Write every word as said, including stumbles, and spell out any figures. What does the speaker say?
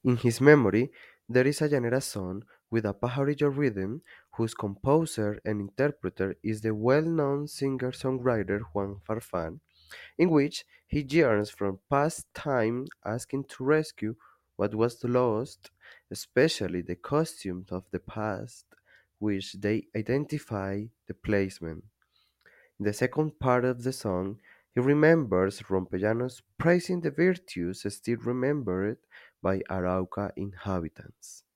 In his memory, there is a llanera song with a pajarillo rhythm whose composer and interpreter is the well-known singer-songwriter Juan Farfán, in which he yearns from past time asking to rescue what was lost, especially the costumes of the past, which they identify the placement. In the second part of the song, he remembers Rompellanos praising the virtues still remembered by Arauca inhabitants.